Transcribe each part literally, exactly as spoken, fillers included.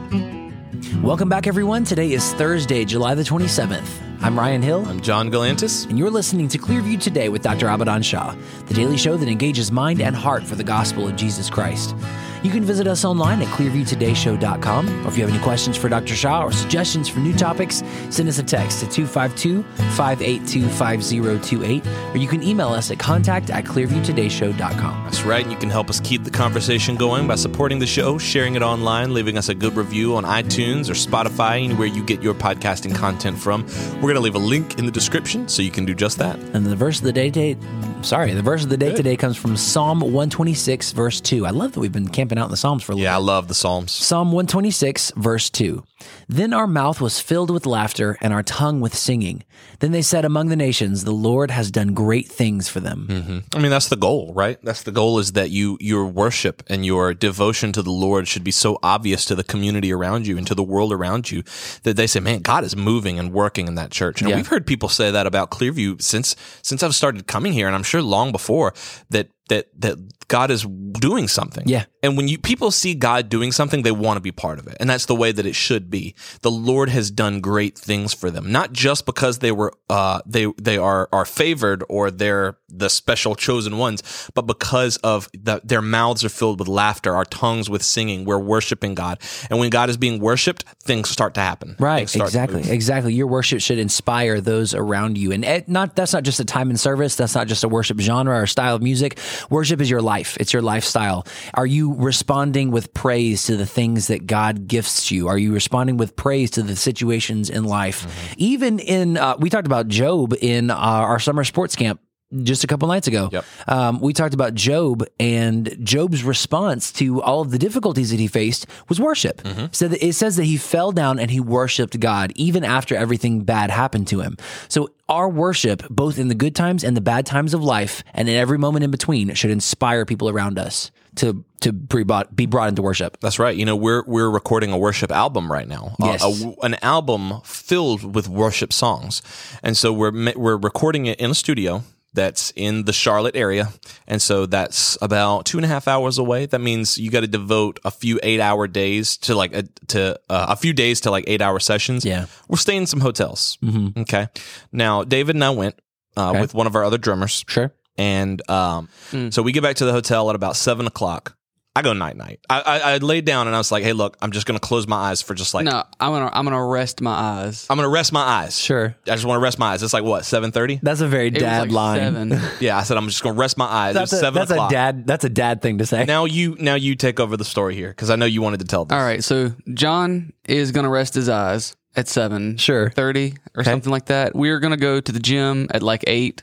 Welcome back, everyone. Today is Thursday, July the twenty-seventh. I'm Ryan Hill. I'm John Galantis. And you're listening to Clearview Today with Doctor Abadan Shah, the daily show that engages mind and heart for the gospel of Jesus Christ. You can visit us online at clearview today show dot com, or if you have any questions for Doctor Shah or suggestions for new topics, send us a text to two five two, five eight two, five zero two eight, or you can email us at contact at clearview today show dot com. That's right, and you can help us keep the conversation going by supporting the show, sharing it online, leaving us a good review on iTunes or Spotify, anywhere you get your podcasting content from. We're going to leave a link in the description so you can do just that. And the verse of the day, day sorry, the verse of the day good. today comes from Psalm one twenty-six, verse two. I love that we've been camping out in the Psalms for a little Yeah, bit. I love the Psalms. Psalm one twenty-six, verse two. Then our mouth was filled with laughter and our tongue with singing. Then they said among the nations, the Lord has done great things for them. Mm-hmm. I mean, that's the goal, right? That's the goal, is that you your worship and your devotion to the Lord should be so obvious to the community around you and to the world around you that they say, man, God is moving and working in that church. And yeah. we've heard people say that about Clearview since since I've started coming here, and I'm sure long before, that that that God is doing something. Yeah. And when you people see God doing something, they want to be part of it. And that's the way that it should be. The Lord has done great things for them, not just because they were uh they they are are favored or they're the special chosen ones, but because of the, their mouths are filled with laughter, our tongues with singing. We're worshiping God. And when God is being worshiped, things start to happen. Right. Exactly. Exactly. Your worship should inspire those around you. And it, not that's not just a time and service. That's not just a worship genre or style of music. Worship is your life. It's your lifestyle. Are you responding with praise to the things that God gifts you? Are you responding with praise to the situations in life? Mm-hmm. Even in, uh, we talked about Job in uh, our summer sports camp just a couple nights ago. Yep. Um, we talked about Job, and Job's response to all of the difficulties that he faced was worship. Mm-hmm. So that it says that he fell down and he worshiped God even after everything bad happened to him. So our worship, both in the good times and the bad times of life, and in every moment in between, should inspire people around us to to be brought, be brought into worship. That's right. You know, we're we're recording a worship album right now. Yes. Uh, a, an album filled with worship songs. And so we're we're recording it in a studio that's in the Charlotte area. And so that's about two and a half hours away. That means you got to devote a few eight hour days to like a, to uh, a few days to like eight hour sessions. Yeah. We're staying in some hotels. Mm-hmm. Okay. Now, David and I went uh, okay. with one of our other drummers. Sure. And um, mm. so we get back to the hotel at about seven o'clock. I go night night. I, I I laid down and I was like, hey, look, I'm just gonna close my eyes for just like no. I'm gonna I'm gonna rest my eyes. I'm gonna rest my eyes. Sure. I just want to rest my eyes. It's like what, seven thirty? That's a very It dad was like line. Seven. Yeah, I said I'm just gonna rest my eyes. That's It was a, seven that's o'clock. a dad. That's a dad thing to say. Now you now you take over the story here because I know you wanted to tell this. All right, so John is gonna rest his eyes at seven. Sure. Thirty or Okay. something like that. We're gonna go to the gym at like eight.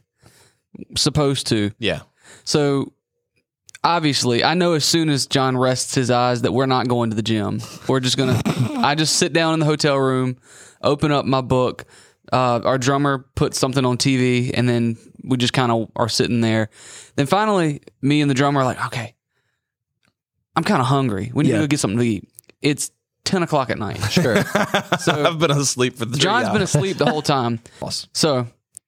Supposed to. Yeah. So obviously, I know as soon as John rests his eyes that we're not going to the gym. We're just gonna. I just sit down in the hotel room, open up my book. Uh, our drummer puts something on T V, and then we just kind of are sitting there. Then finally, me and the drummer are like, okay, I'm kind of hungry. We need Yeah. to go get something to eat. It's ten o'clock at night. Sure. So I've been asleep for three John's hours. been asleep the whole time. So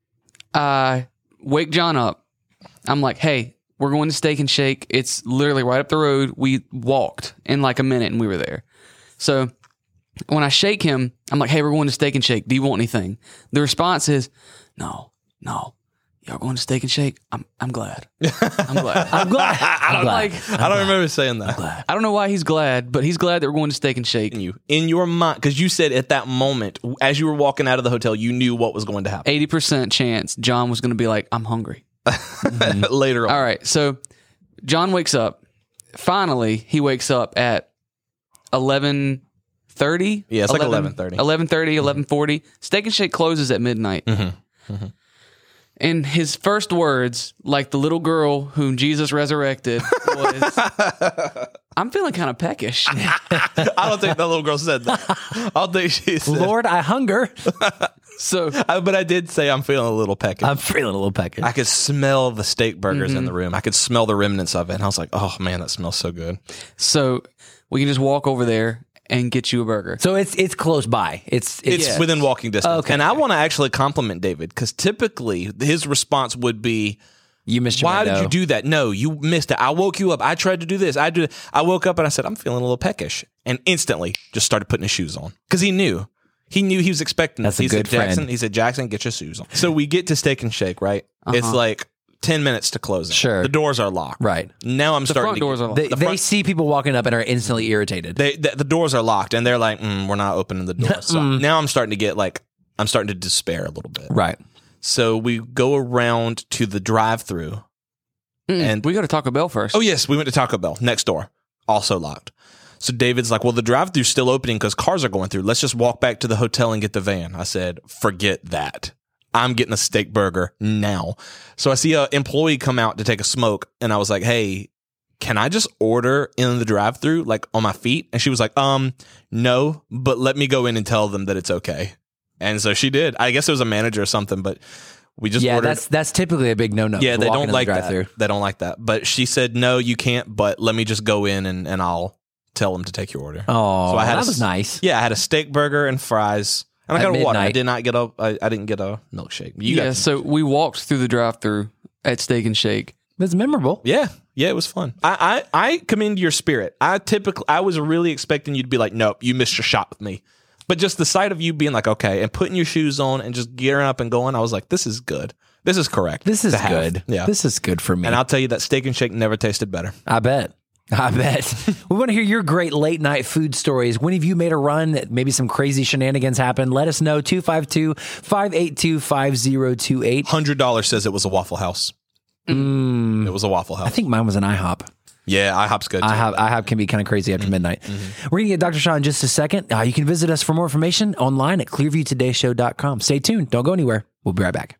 I wake John up. I'm like, hey, we're going to Steak and Shake. It's literally right up the road. We walked in like a minute and we were there. So when I shake him, I'm like, hey, we're going to Steak and Shake. Do you want anything? The response is, no, no. Y'all going to Steak and Shake? I'm I'm glad. I'm glad. I'm glad. I don't I'm glad. like. I don't remember saying that. I don't know why he's glad, but he's glad that we're going to Steak and Shake. In you, in your mind, because you said at that moment, as you were walking out of the hotel, you knew what was going to happen. eighty percent chance John was going to be like, I'm hungry. Later on. All right, so John wakes up. Finally, he wakes up at eleven thirty. Yeah, it's like eleven thirty. eleven thirty, eleven forty. Steak and Shake closes at midnight. Mm-hmm. Mm-hmm. And his first words, like the little girl whom Jesus resurrected, was, I'm feeling kind of peckish. I don't think that little girl said that. I don't think she said Lord, I hunger. So, I, but I did say I'm feeling a little peckish. I'm feeling a little peckish. I could smell the steak burgers Mm-hmm. in the room. I could smell the remnants of it. And I was like, oh, man, that smells so good. so we can just walk over there and get you a burger. So it's it's close by. It's It's it's within walking distance. Okay. And I want to actually compliment David because typically his response would be, You missed your Why window. did you do that? No, you missed it. I woke you up. I tried to do this. I did. I woke up and I said, I'm feeling a little peckish. And instantly just started putting his shoes on. Because he knew. He knew he was expecting That's it. a He good said, Jackson, friend. He said, Jackson, get your shoes on. So we get to Steak and Shake, right? Uh-huh. It's like ten minutes to close. Sure. The doors are locked. Right. Now I'm The starting front to doors are locked. They, The they front- see people walking up and are instantly irritated. They, the, the doors are locked and they're like, mm, we're not opening the doors. So now I'm starting to get like, I'm starting to despair a little bit. right. So we go around to the drive-through. Mm-mm. And- we go to Taco Bell first. Oh, yes. We went to Taco Bell next door. Also locked. So David's like, well, the drive-thru's still opening because cars are going through. Let's just walk back to the hotel and get the van. I said, forget that. I'm getting a steak burger now. So I see an employee come out to take a smoke. And I was like, hey, can I just order in the drive-thru like on my feet? And she was like, um, no, but let me go in and tell them that it's okay. And so she did. I guess it was a manager or something, but we just Yeah, ordered. that's that's typically a big no-no. Yeah, for they walking don't in the like drive-thru. that. They don't like that. But she said, no, you can't, but let me just go in and, and I'll tell them to take your order. Oh, So I had that a- was nice. Yeah, I had a steak burger and fries. And I At got a water. I midnight. did not get a, I, I didn't get a milkshake. You yeah, got, so we walked through the drive-thru at Steak and Shake. It's memorable. yeah, yeah, it was fun. I, I, I commend your spirit. I typically, I was really expecting you to be like, nope, you missed your shot with me. But just the sight of you being like, okay, and putting your shoes on and just gearing up and going, I was like, this is good. This is correct. This is to have. good. Yeah. This is good for me. And I'll tell you that Steak and Shake never tasted better. I bet. I bet. We want to hear your great late night food stories. When have you made a run that maybe some crazy shenanigans happened? Let us know. two five two, five eight two, five zero two eight. one hundred dollars says it was a Waffle House. Mm, It was a Waffle House. I think mine was an IHOP. Yeah, IHOP's good too. IHOP, IHOP can be kind of crazy after midnight. We're going to get Doctor Shaw in just a second. Uh, you can visit us for more information online at clearview today show dot com. Stay tuned. Don't go anywhere. We'll be right back.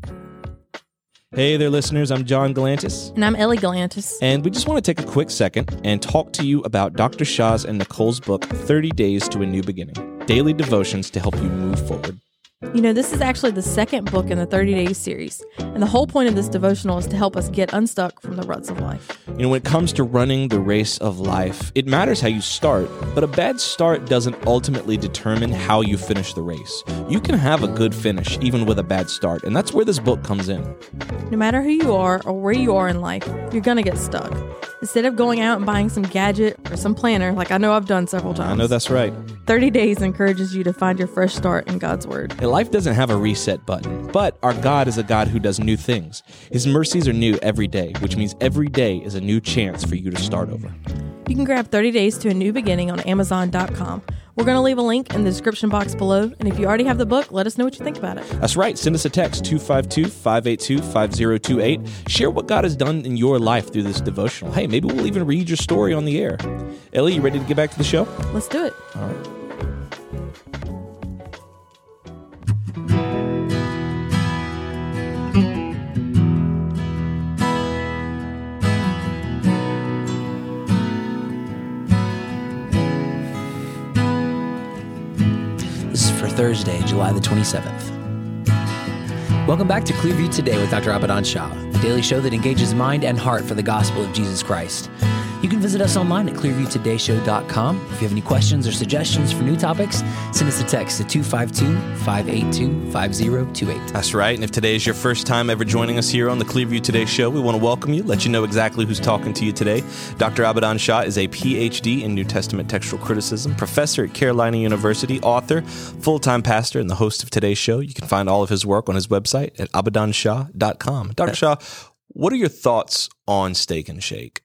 Hey there, listeners. I'm John Galantis, And I'm Ellie Galantis. and we just want to take a quick second and talk to you about Doctor Shaw's and Nicole's book, thirty days to a New Beginning, daily devotions to help you move forward. You know, this is actually the second book in the thirty Days series. And the whole point of this devotional is to help us get unstuck from the ruts of life. You know, when it comes to running the race of life, it matters how you start, but a bad start doesn't ultimately determine how you finish the race. You can have a good finish even with a bad start, and that's where this book comes in. No matter who you are or where you are in life, you're going to get stuck. Instead of going out and buying some gadget or some planner, like I know I've done several times, I know that's right. thirty Days encourages you to find your fresh start in God's Word. And life doesn't have a reset button, but our God is a God who does new things. His mercies are new every day, which means every day is a new chance for you to start over. You can grab thirty Days to a New Beginning on amazon dot com. We're going to leave a link in the description box below. And if you already have the book, let us know what you think about it. That's right. Send us a text, two five two, five eight two, five zero two eight. Share what God has done in your life through this devotional. Hey, maybe we'll even read your story on the air. Ellie, you ready to get back to the show? Let's do it. All right. This is for Thursday, July the twenty-seventh. Welcome back to Clearview Today with Doctor Abadan Shah, a daily show that engages mind and heart for the gospel of Jesus Christ. You can visit us online at clearview today show dot com. If you have any questions or suggestions for new topics, send us a text to two five two, five eight two, five zero two eight. That's right. And if today is your first time ever joining us here on the Clearview Today show, we want to welcome you, let you know exactly who's talking to you today. Doctor Abadan Shah is a P H D in New Testament textual criticism, professor at Carolina University, author, full-time pastor, and the host of today's show. You can find all of his work on his website at abadan shah dot com. Doctor Shah, what are your thoughts on Steak and Shake?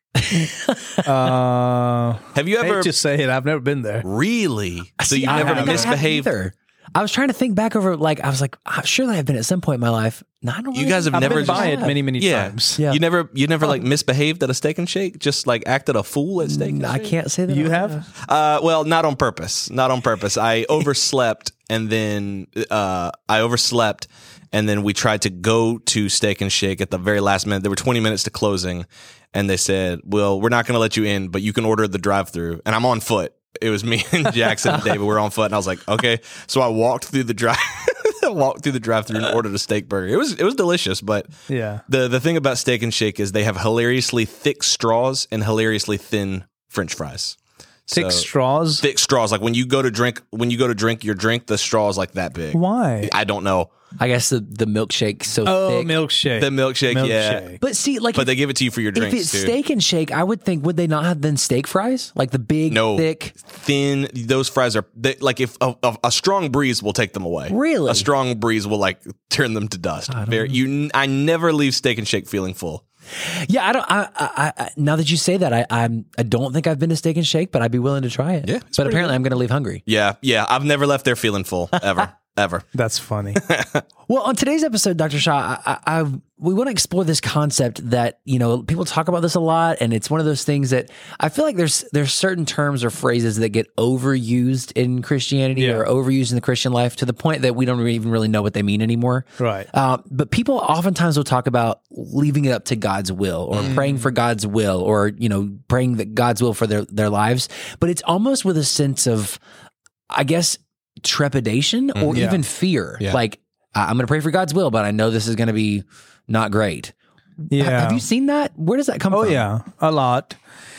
Uh, Have you I ever hate to say it, I've never been there. really? So you I never don't think I have misbehaved? either. I was trying to think back over, like, I was like, ah, surely I've been at some point in my life. No, I don't You really guys have think I've never been just- by it have. many, many Yeah. times. Yeah. You never, you never like misbehaved at a Steak and Shake? Just like acted a fool at Steak and I Shake? can't say that. You I have? Uh, well, not on purpose. Not on purpose. I overslept, and then uh, I overslept, and then we tried to go to Steak and Shake at the very last minute. There were twenty minutes to closing, and they said, "Well, we're not going to let you in, but you can order the drive-through." And I'm on foot. It was me and Jackson and David. We were on foot, and I was like, "Okay." So I walked through the drive, walked through the drive-through, and ordered a steak burger. It was it was delicious, but Yeah. the the thing about Steak and Shake is they have hilariously thick straws and hilariously thin French fries. Thick So- straws? thick straws. Like when you go to drink, when you go to drink your drink, the straw is like that big. Why? I don't know. I guess the, the milkshake's so Oh, thick. milkshake. The milkshake, yeah. Milkshake. But see, like, But if, they give it to you for your if drinks it's too. steak and shake, I would think, would they not have then steak fries? Like the big, No, thick. thin. Those fries are they, like if a, a, a strong breeze will take them away. Really? a strong breeze will like turn them to dust. Very, you, I never leave Steak and Shake feeling full. Yeah, I don't. I, I, I now that you say that, I, I'm. I don't think I've been to Steak and Shake, but I'd be willing to try it. Yeah, but it's pretty apparently, good. I'm going to leave hungry. Yeah, yeah. I've never left there feeling full ever, ever. That's funny. Well, on today's episode, Doctor Shaw, I, I, I we want to explore this concept that, you know, people talk about this a lot, and it's one of those things that I feel like there's there's certain terms or phrases that get overused in Christianity Yeah. or overused in the Christian life to the point that we don't even really know what they mean anymore. Right. Uh, but people oftentimes will talk about leaving it up to God's will or praying for God's will or, you know, praying that God's will for their, their lives. But it's almost with a sense of, I guess, trepidation or Yeah. even fear. Yeah. Like, I- I'm going to pray for God's will, but I know this is going to be not great. Yeah. Have you seen that? Where does that come Oh, from? yeah, a lot.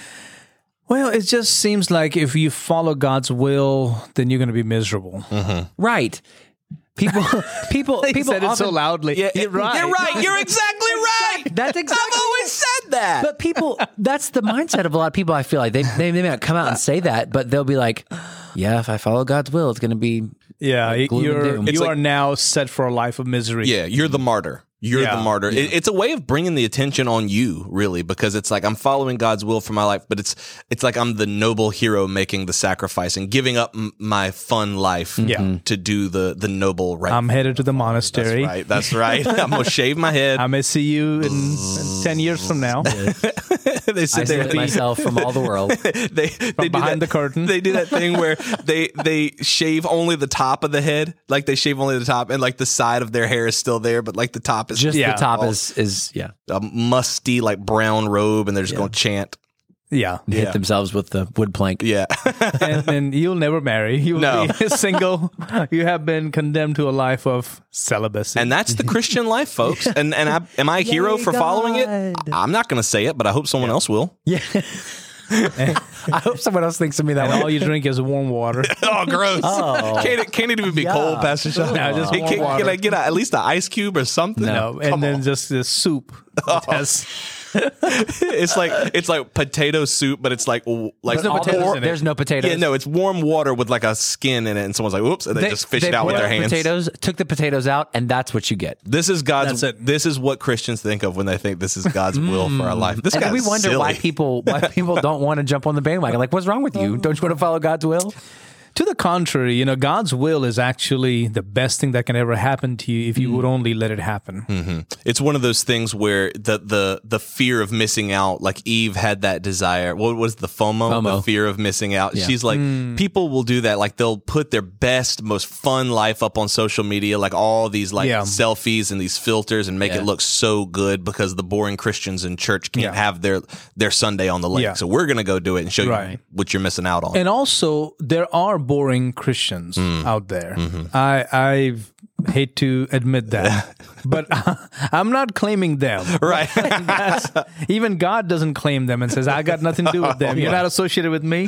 Well, it just seems like if you follow God's will, then you're going to be miserable. Right. People, people, He people said it so often- loudly. Yeah, You're right. You're right. You're exactly right. That's exactly I've always said that. But people, that's the mindset of a lot of people. I feel like they, they, they may not come out and say that, but they'll be like, yeah, if I follow God's will, it's going to be. Yeah, gloom and you're, doom. you It's like- are now set for a life of misery. Yeah, you're the martyr. You're Yeah. the martyr. It, it's a way of bringing the attention on you, really, because it's like I'm following God's will for my life, but it's it's like I'm the noble hero making the sacrifice and giving up m- my fun life Yeah. to do the the noble right. I'm headed to the That's monastery. right. That's right. I'm gonna shave my head. I may see you in, in ten years from now. they I sit there. separate myself from all the world. they they do behind that, the curtain. They do that thing where they they shave only the top of the head, like they shave only the top, and like the side of their hair is still there, but like the top is Just Yeah. the top all- is, is yeah, a musty like brown robe, and they're just gonna chant. Yeah. hit Yeah. themselves with the wood plank. Yeah. and, and you'll never marry. You will No. be single. You have been condemned to a life of celibacy. And that's the Christian life, folks. And and I, am I a hero Yay, for following it? God. I'm not going to say it, but I hope someone else will. Yeah. I hope someone else thinks of me that and way. all you drink is warm water. Oh, gross! Oh. Can't it, can't it even be Yeah. cold, Pastor Sean? No, just Can- warm can, water. can I get a, at least an ice cube or something? No, and Come then on. just the soup. It has- it's like it's like potato soup, but it's like w- like There's no all- potatoes or- in it. There's no potatoes. Yeah, no, it's warm water with like a skin in it, and someone's like, "Oops," and they, just fish they it out with put their hands. Potatoes, took the potatoes out, and that's what you get. This is God's. That's it. This is what Christians think of when they think this is God's will for our life. This And then guy's we wonder silly. why people why people don't want to jump on the bandwagon. Like, what's wrong with you? Don't you want to follow God's will? To the contrary, you know, God's will is actually the best thing that can ever happen to you if you would only let it happen. It's one of those things where the the the fear of missing out, like Eve had that desire. What was the FOMO? FOMO. The fear of missing out. Yeah. She's like, people will do that. Like they'll put their best, most fun life up on social media, like all these like Yeah. selfies and these filters, and make Yeah. it look so good because the boring Christians in church can't Yeah. have their their Sunday on the lake. Yeah. So we're gonna go do it and show you Right. what you're missing out on. And also, there are boring Christians out there. I I hate to admit that, but I'm not claiming them. right. That's- even God doesn't claim them and says, "I got nothing to do with them. You're not associated with me."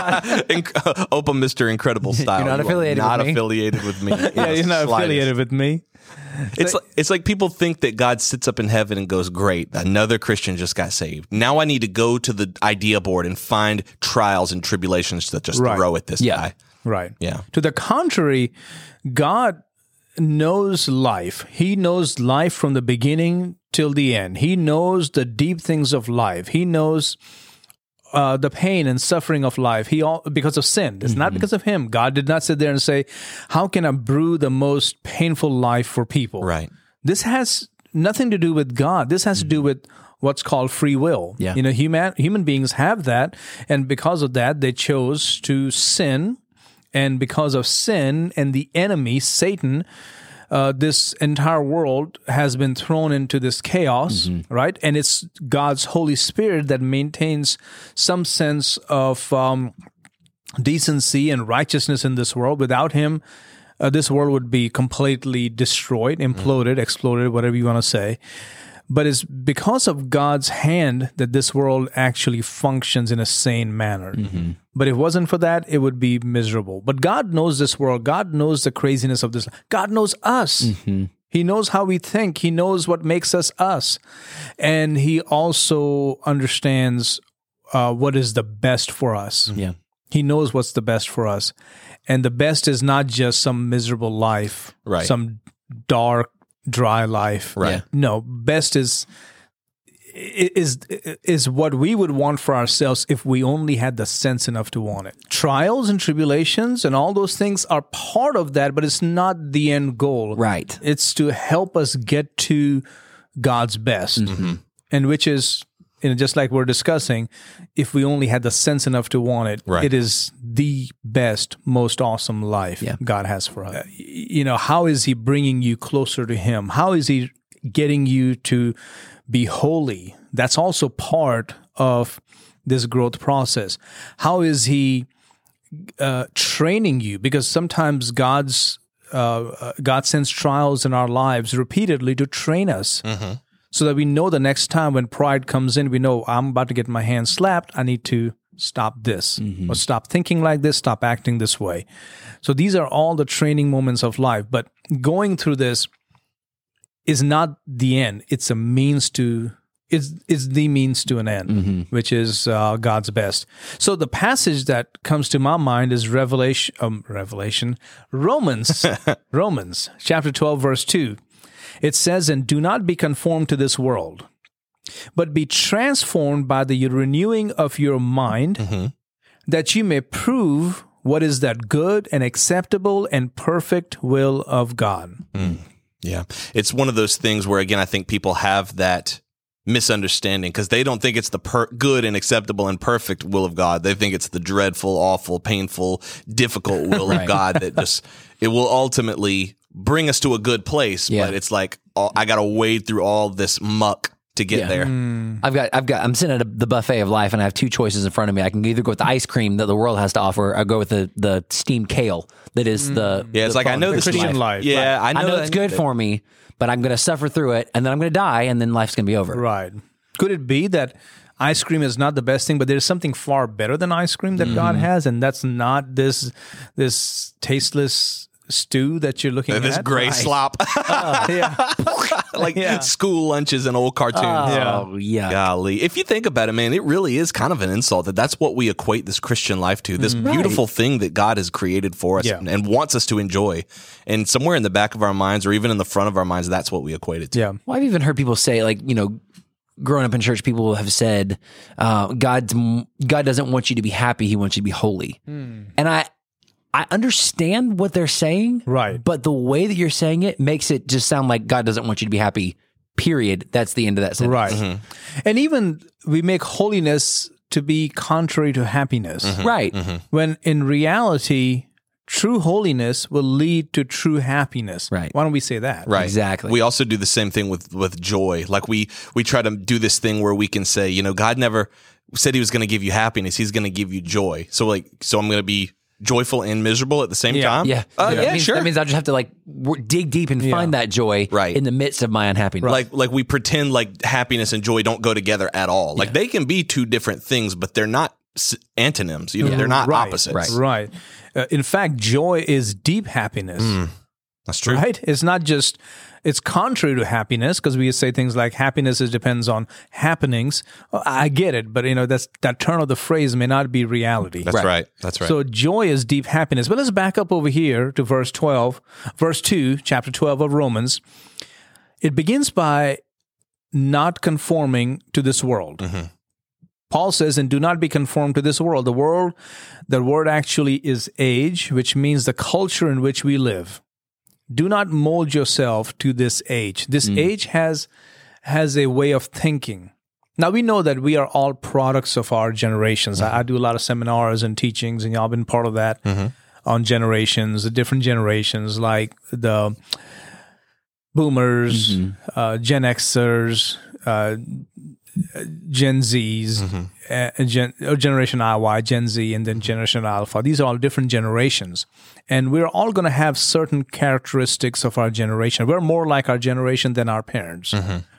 Inc- Open Mister Incredible style. You're not You are affiliated not with me. affiliated with me. Yeah, you're not affiliated with me. It's like, it's like people think that God sits up in heaven and goes, "Great, another Christian just got saved. Now I need to go to the idea board and find trials and tribulations to just Right. throw at this Yeah. guy." Right. Yeah. To the contrary, God knows life. He knows life from the beginning till the end. He knows the deep things of life. He knows uh, the pain and suffering of life. He all because of sin. It's not because of him. God did not sit there and say, "How can I brew the most painful life for people?" Right. This has nothing to do with God. This has to do with what's called free will. Yeah. You know, human human beings have that, and because of that, they chose to sin. And because of sin and the enemy, Satan, uh, this entire world has been thrown into this chaos, right? And it's God's Holy Spirit that maintains some sense of um, decency and righteousness in this world. Without him, uh, this world would be completely destroyed, imploded, exploded, whatever you want to say. But it's because of God's hand that this world actually functions in a sane manner. Mm-hmm. But if it wasn't for that, it would be miserable. But God knows this world. God knows the craziness of this. God knows us. Mm-hmm. He knows how we think. He knows what makes us us. And He also understands uh, what is the best for us. Yeah. He knows what's the best for us. And the best is not just some miserable life, Right. some dark, dry life. Right. Yeah. No, best is is is what we would want for ourselves if we only had the sense enough to want it. Trials and tribulations and all those things are part of that, but it's not the end goal. Right. It's to help us get to God's best, Mm-hmm. and which is, you know, just like we're discussing, if we only had the sense enough to want it, Right. it is the best, most awesome life Yeah. God has for us. Uh, you know, how is He bringing you closer to Him? How is He getting you to be holy? That's also part of this growth process. How is He uh, training you? Because sometimes God's uh, uh, God sends trials in our lives repeatedly to train us. Mm-hmm. So that we know the next time when pride comes in, we know I'm about to get my hand slapped. I need to stop this, Mm-hmm. or stop thinking like this, stop acting this way. So these are all the training moments of life. But going through this is not the end. It's a means to, it's, it's the means to an end, Mm-hmm. which is uh, God's best. So the passage that comes to my mind is Revelation, um, Revelation, Romans, Romans chapter twelve, verse two. It says, "And do not be conformed to this world, but be transformed by the renewing of your mind, Mm-hmm. that you may prove what is that good and acceptable and perfect will of God." Yeah. It's one of those things where, again, I think people have that misunderstanding because they don't think it's the per- good and acceptable and perfect will of God. They think it's the dreadful, awful, painful, difficult will Right. of God that just, it will ultimately bring us to a good place. Yeah. But it's like, oh, I got to wade through all this muck to get Yeah. there. I've got, I've got, I'm sitting at a, the buffet of life, and I have two choices in front of me. I can either go with the ice cream that the world has to offer, or go with the the steamed kale that is the Yeah, it's the like, I know perfect this Christian life. life. Yeah, I know, I know it's good that- for me, but I'm going to suffer through it, and then I'm going to die, and then life's going to be over. Right. Could it be that ice cream is not the best thing, but there's something far better than ice cream that God has, and that's not this this tasteless stew that you're looking This at? gray Right. slop, Yeah. like Yeah. school lunches and old cartoons. Oh, yeah. Golly. If you think about it, man, it really is kind of an insult that that's what we equate this Christian life to, this beautiful thing that God has created for us Yeah. and, and wants us to enjoy. And somewhere in the back of our minds or even in the front of our minds, that's what we equate it to. Yeah. Well, I've even heard people say, like, you know, growing up in church, people have said, uh, God's, God doesn't want you to be happy. He wants you to be holy. And I, I understand what they're saying. Right. But the way that you're saying it makes it just sound like God doesn't want you to be happy, period. That's the end of that sentence. Right. And even we make holiness to be contrary to happiness, Right. when in reality, true holiness will lead to true happiness. Right. Why don't we say that? Right. Exactly. We also do the same thing with, with joy. Like we, we try to do this thing where we can say, you know, God never said he was going to give you happiness. He's going to give you joy. So like, so I'm going to be joyful and miserable at the same Yeah. time. Yeah. Uh, yeah, that means, sure. That means I just have to like w- dig deep and find that joy Right. in the midst of my unhappiness. Like, like we pretend like happiness and joy don't go together at all. Like they can be two different things, but they're not s- antonyms. You know, they're not Right. opposites. Right. Right. Uh, in fact, joy is deep happiness. That's true. Right? It's not just, it's contrary to happiness, because we say things like happiness is, depends on happenings. Well, I get it, but you know, that's that turn of the phrase may not be reality. That's right. That's right. So joy is deep happiness. But let's back up over here to verse twelve, verse two, chapter twelve of Romans. It begins by not conforming to this world. Paul says, and do not be conformed to this world. The world, the word actually is age, which means the culture in which we live. Do not mold yourself to this age. This age has has a way of thinking. Now, we know that we are all products of our generations. I, I do a lot of seminars and teachings, and y'all been part of that on generations, the different generations, like the boomers, uh, Gen Xers, uh, Gen Zs, uh, Gen, uh, Generation I Y, Gen Z, and then Generation Alpha. These are all different generations. And we're all going to have certain characteristics of our generation. We're more like our generation than our parents,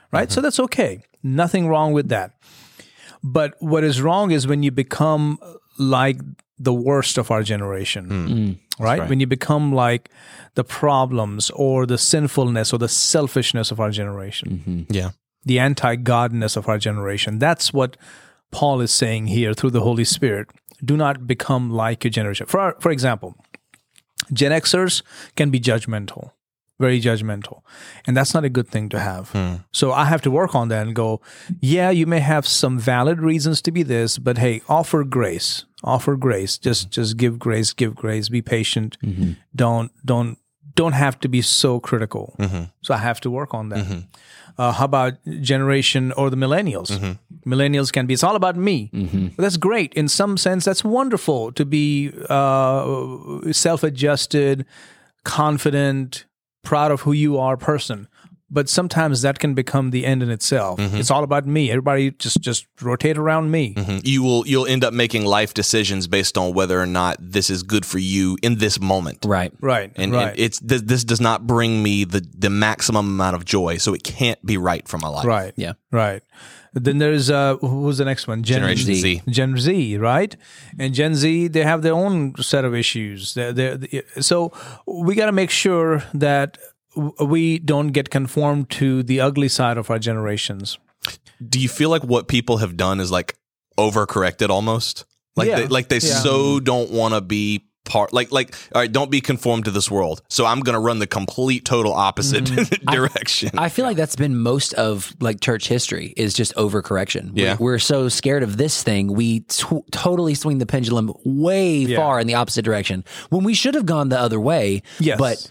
right? So that's okay. Nothing wrong with that. But what is wrong is when you become like the worst of our generation, Mm. right? right. When you become like the problems or the sinfulness or the selfishness of our generation, Yeah. the anti-godness of our generation. That's what Paul is saying here through the Holy Spirit. Do not become like your generation. For our, for example, Gen Xers can be judgmental, very judgmental. And that's not a good thing to have. So I have to work on that and go, yeah, you may have some valid reasons to be this, but hey, offer grace. Offer grace. Just just give grace, give grace, be patient. Don't don't don't have to be so critical. So I have to work on that. Uh, how about generation or the millennials? Millennials can be, it's all about me. But that's great. In some sense, that's wonderful to be uh, self-adjusted, confident, proud of who you are person. But sometimes that can become the end in itself. It's all about me. Everybody just just rotate around me. You will you'll end up making life decisions based on whether or not this is good for you in this moment. Right. Right. And, right. and it's th- this does not bring me the the maximum amount of joy, so it can't be right for my life. Right. Yeah. Right. Then there's uh, who's the next one? Gen Generation Z. Gen Z, right? And Gen Z, they have their own set of issues. They're, they're, so we got to make sure that we don't get conformed to the ugly side of our generations. Do you feel like what people have done is like overcorrected almost? Like Yeah. they, like they Yeah. so don't want to be part like like all right, don't be conformed to this world. So I'm going to run the complete total opposite direction. I feel like that's been most of like church history is just overcorrection. Yeah. We're, we're so scared of this thing, we t- totally swing the pendulum way far in the opposite direction when we should have gone the other way. Yes. But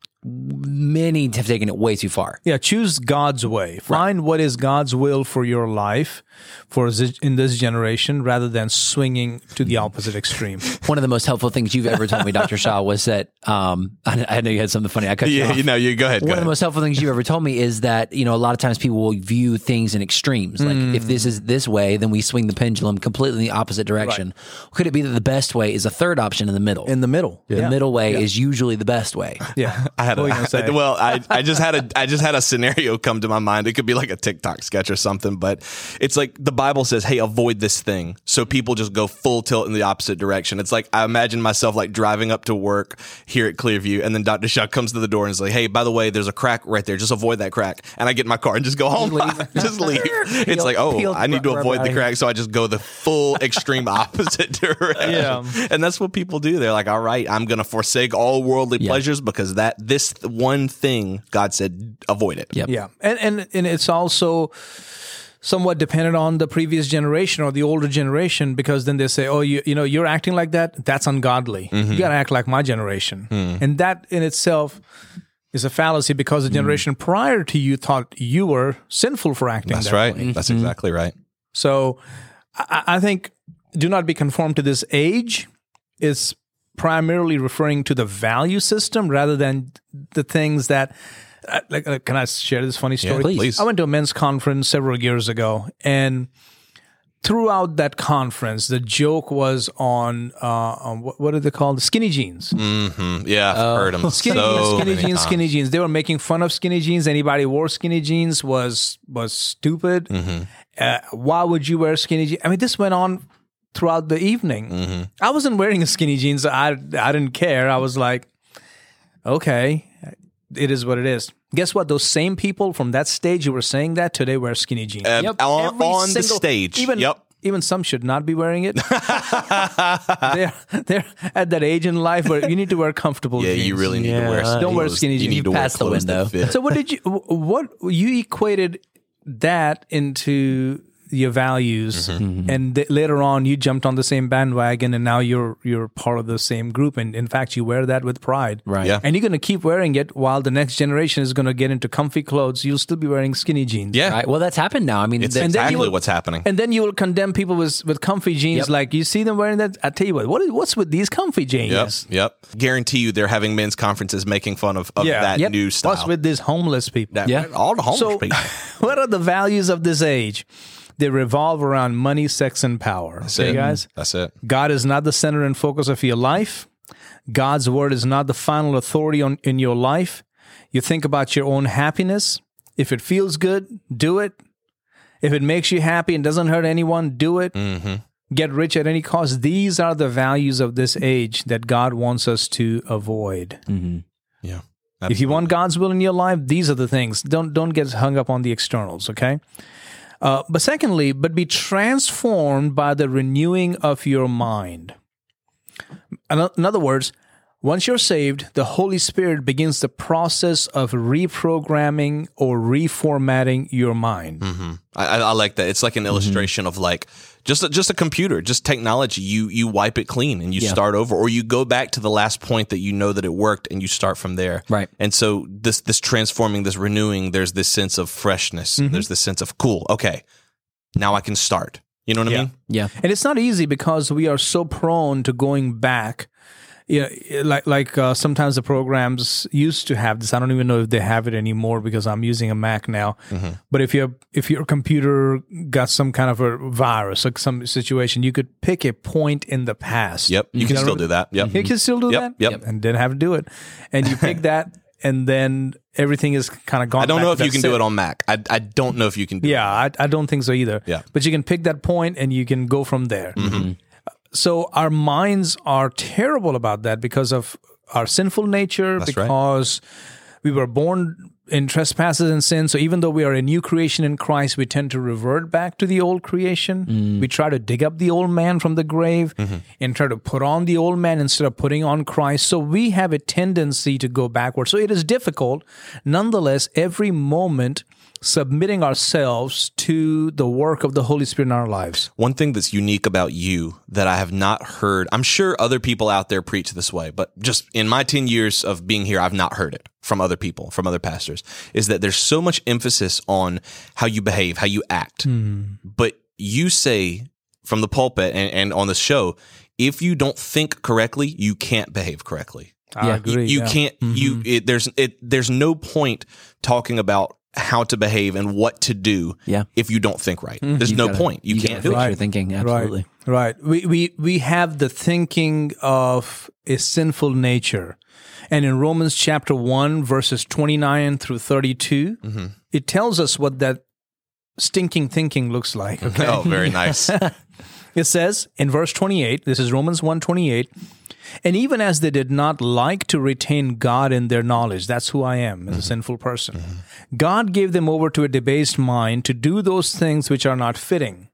many have taken it way too far. Yeah, choose God's way. Find what is God's will for your life for this, in this generation rather than swinging to the opposite extreme. One of the most helpful things you've ever told me, Doctor Shaw, was that um, I, I know you had something funny. I cut you yeah, off. you know, you go ahead. Go One of ahead. the most helpful things you've ever told me is that, you know, a lot of times people will view things in extremes. Like if this is this way, then we swing the pendulum completely in the opposite direction. Could it be that the best way is a third option in the middle? In the middle. the middle way is usually the best way. Yeah. I had a, What were you gonna say? well, I, I just had a I just had a scenario come to my mind. It could be like a TikTok sketch or something, but it's like the Bible says, "Hey, avoid this thing." So people just go full tilt in the opposite direction. It's like I imagine myself like driving up to work here at Clearview, and then Doctor Shaw comes to the door and is like, "Hey, by the way, there's a crack right there. Just avoid that crack." And I get in my car and just go home. just leave. It's like, oh, peel I need to rubber avoid out the of crack, so I just go the full extreme opposite direction. Yeah. And that's what people do. They're like, all right, I'm going to forsake all worldly pleasures because that this one thing God said, avoid it. Yep. Yeah. And, and and it's also somewhat dependent on the previous generation or the older generation, because then they say, oh, you you know, you're acting like that, that's ungodly. You got to act like my generation. And that in itself is a fallacy because the generation prior to you thought you were sinful for acting That's that right. way. That's exactly right. So I, I think do not be conformed to this age is primarily referring to the value system rather than the things that uh, like uh, can I share this funny story? please. Please. I went to a men's conference several years ago, and throughout that conference, the joke was on, uh, on what, what are they called? Skinny jeans. Mm-hmm. Yeah, I've heard them Skinny, so skinny many jeans, times. skinny jeans. They were making fun of skinny jeans. Anybody who wore skinny jeans was was stupid. Mm-hmm. Uh, why would you wear skinny jeans? I mean, this went on throughout the evening. Mm-hmm. I wasn't wearing a skinny jeans. I I didn't care. I was like, okay, it is what it is. Guess what? Those same people from that stage who were saying that today wear skinny jeans. Uh, Yep. On, Every on the single- stage. Even, yep. Even some should not be wearing it. they're, they're at that age in life where you need to wear comfortable Yeah, jeans. you really need Yeah, to wear. uh, Don't wear clothes. skinny You jeans. need to wear Past the clothes that window. fit. So what did you, what, you equated that into your values, Mm-hmm. and th- later on you jumped on the same bandwagon, and now you're you're part of the same group, and in fact you wear that with pride, Right. Yeah. And you're going to keep wearing it while the next generation is going to get into comfy clothes. You'll still be wearing skinny jeans, Yeah. Right. Well, that's happened now. I mean, It's the- And then you exactly will- what's happening. and then you will condemn people with with comfy jeans. Yep. Like you see them wearing that. I tell you what, what is what's with these comfy jeans? Yep. Yep. Guarantee you they're having men's conferences making fun of, of Yeah. that Yep. new style. What's with these homeless people? That- Yeah. All the homeless So, people. what are the values of this age? They revolve around money, sex, and power. That's okay, it. guys? That's it. God is not the center and focus of your life. God's word is not the final authority on, in your life. You think about your own happiness. If it feels good, do it. If it makes you happy and doesn't hurt anyone, do it. Mm-hmm. Get rich at any cost. These are the values of this age that God wants us to avoid. Mm-hmm. Yeah. If you want God's will in your life, these are the things. Don't don't get hung up on the externals, okay? Uh, but secondly, but be transformed by the renewing of your mind. In in other words, once you're saved, the Holy Spirit begins the process of reprogramming or reformatting your mind. Mm-hmm. I, I like that. It's like an illustration mm-hmm. of like just a, just a computer, just technology. You you wipe it clean and you yeah. start over, or you go back to the last point that you know that it worked and you start from there. Right. And so this this transforming, this renewing, there's this sense of freshness. Mm-hmm. There's this sense of cool. Okay, now I can start. You know what yeah. I mean? Yeah. And it's not easy because we are so prone to going back. Yeah, like like uh, sometimes the programs used to have this. I don't even know if they have it anymore because I'm using a Mac now. Mm-hmm. But if your if your computer got some kind of a virus or some situation, you could pick a point in the past. Yep, you can still do that. Yep, you can still do yep. that. Yep, and didn't have to do it. And you pick that, and then everything is kind of gone. I don't back know if to you can set. do it on Mac. I I don't know if you can do yeah, it. Yeah, I, I don't think so either. Yeah, but you can pick that point and you can go from there. Mm-hmm. So our minds are terrible about that because of our sinful nature, That's because right. we were born in trespasses and sin. So even though we are a new creation in Christ, we tend to revert back to the old creation. Mm. We try to dig up the old man from the grave mm-hmm. and try to put on the old man instead of putting on Christ. So we have a tendency to go backward. So it is difficult. Nonetheless, every moment submitting ourselves to the work of the Holy Spirit in our lives. One thing that's unique about you that I have not heard, I'm sure other people out there preach this way, but just in my ten years of being here, I've not heard it from other people, from other pastors, is that there's so much emphasis on how you behave, how you act. Mm. But you say from the pulpit and, and on the show, if you don't think correctly, you can't behave correctly. I yeah, agree. You, you yeah. can't, mm-hmm. you, it, there's, it, there's no point talking about how to behave and what to do yeah. if you don't think right. Mm-hmm. There's you no gotta, point. You, you can't do fix it. your thinking. Absolutely. Right. right. We, we, we have the thinking of a sinful nature. And in Romans chapter one, verses twenty-nine through thirty-two, mm-hmm. it tells us what that stinking thinking looks like. Okay? Oh, very nice. It says in verse twenty-eight, this is Romans one twenty-eight, and even as they did not like to retain God in their knowledge, that's who I am as mm-hmm. a sinful person, mm-hmm. God gave them over to a debased mind to do those things which are not fitting.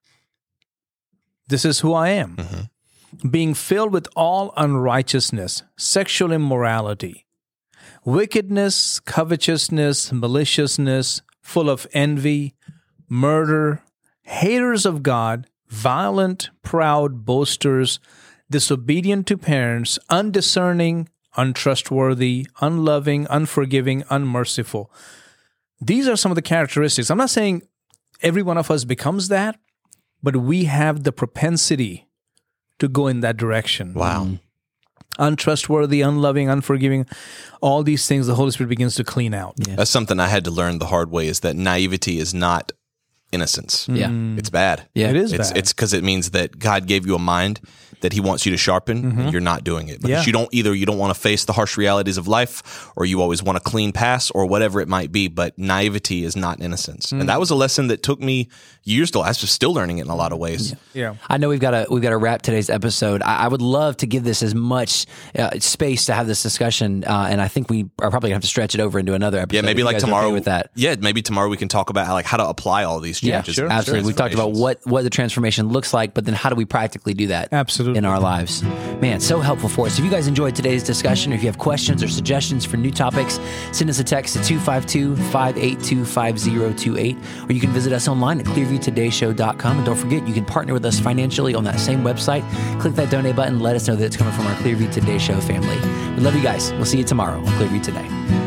This is who I am. Mm-hmm. Being filled with all unrighteousness, sexual immorality, wickedness, covetousness, maliciousness, full of envy, murder, haters of God, violent, proud, boasters, disobedient to parents, undiscerning, untrustworthy, unloving, unforgiving, unmerciful. These are some of the characteristics. I'm not saying every one of us becomes that, but we have the propensity to go in that direction. Wow. Untrustworthy, unloving, unforgiving, all these things the Holy Spirit begins to clean out. Yeah. That's something I had to learn the hard way, is that naivety is not innocence. Yeah. It's bad. Yeah, it is it's, bad. It's because it means that God gave you a mind that he wants you to sharpen, mm-hmm. and you're not doing it. Because yeah. you don't either, you don't want to face the harsh realities of life, or you always want a clean pass, or whatever it might be, but naivety is not innocence. Mm-hmm. And that was a lesson that took me years to, I was just still learning it in a lot of ways. Yeah. yeah. I know we've got to we've got to wrap today's episode. I, I would love to give this as much uh, space to have this discussion, uh, and I think we are probably going to have to stretch it over into another episode. Yeah, maybe like tomorrow okay with that. Yeah, maybe tomorrow we can talk about how, like how to apply all these changes. Yeah, sure, absolutely. sure. We've talked about what what the transformation looks like, but then how do we practically do that? Absolutely. In our lives. Man, so helpful for us. If you guys enjoyed today's discussion, or if you have questions or suggestions for new topics, send us a text to two five two, five eight two, five zero two eight, or you can visit us online at clearview today show dot com. And don't forget, you can partner with us financially on that same website. Click that donate button. Let us know that it's coming from our Clearview Today Show family. We love you guys. We'll see you tomorrow on Clearview Today.